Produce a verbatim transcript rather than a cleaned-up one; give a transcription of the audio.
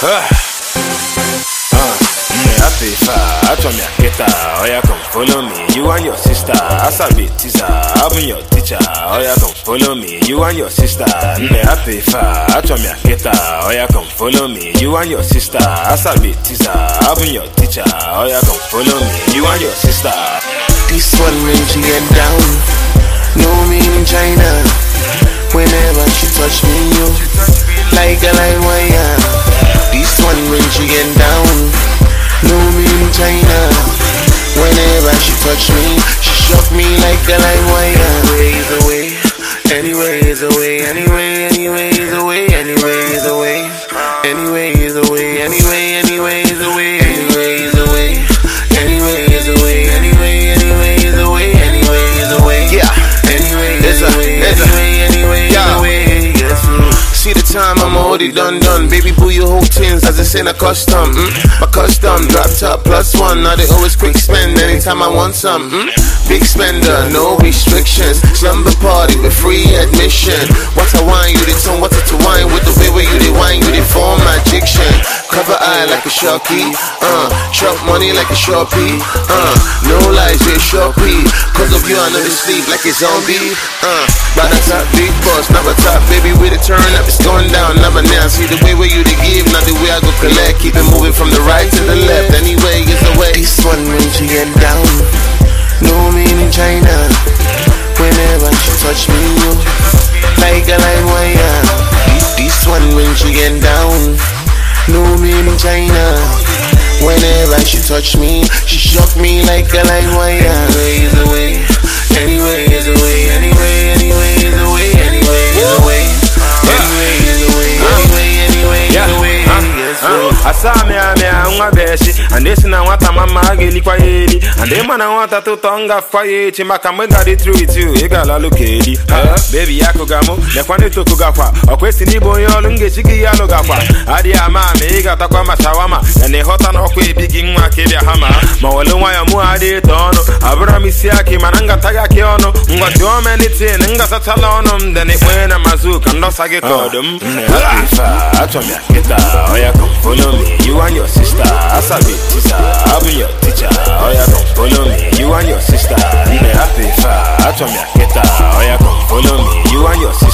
Uh, me happy fa, I told me I get oh yeah, come follow me. You and your sister, as a bit teacher, I've been your teacher. Oh yeah, come follow me. You and your sister, me happy fa, I told me I get oh yeah, come follow me. You and your sister, as a bit teacher, I've been your teacher. Oh yeah, come follow me. You and your sister. This one when she get down, no meaning China. Whenever she touch me, you like a light wire. This one when she get down, no meaning China. Whenever she touch me, she shock me like a light wire. Anyway is away, anyway is away, anyway, anyway is away, anyway is away, anyway is away, anyway, anyway is away, anyway is away, anyway is away, anyway, anyway is away, anyway is away, yeah, anyway is away, anyway, anyway is away. See the time, I'm already done done. Baby boo, you whole things as it's in a custom. Mm? My custom drop top plus one. Now they always quick spend anytime I want some. Mm? Big spender, no restrictions. Slumber party with free admission. What I wine, you the tone, what to wine with the way where you the wine, you the form addiction. Cover eye like a sharky, uh, chop money like a sharpie, uh, no lies, you're sharpie. Cause of you I never sleep like a zombie, uh, by the top big boss, never top baby with a turn up, it's going down, never now. See the way where you the give, not the way I go collect. Keep it moving from the right to the left, anyway is the way. This one when she get down, no meaning China. Whenever she touch me, you like a light wire. This one when she get down, no meaning China. Whenever she touch me, she shock me like a light wire. Anyway is away, anyway is away, anyway, anyway is away, anyway is away, anyway is away, anyway, anyway is away. Asame ame unga beshi, and this na wata mama geli kwa yeli, and them man wata to tonga kwa yechi makamega di through it you, igala lukedi. Baby yako gamo, nekwani to kugakwa, okwesi ni bonyo lunge chiki yalo gakwa. Adi ama me igata kwa mashawama, ene hota no kwe bigi nwa kebya hama. Mawale nwa ya mu adi tono, abura misiaki mananga taga kiono, ngwa tiome niti nga satala ono, mdeni kwena mazuka ndo sage kodum. Halifa, atomi akita, oya come follow me. You and your sister, as a bit teacher, I'll be your teacher. Oh yeah, come follow me. You and your sister, me happy fa, atomi akita. Oh yeah, come follow me. You and your sister.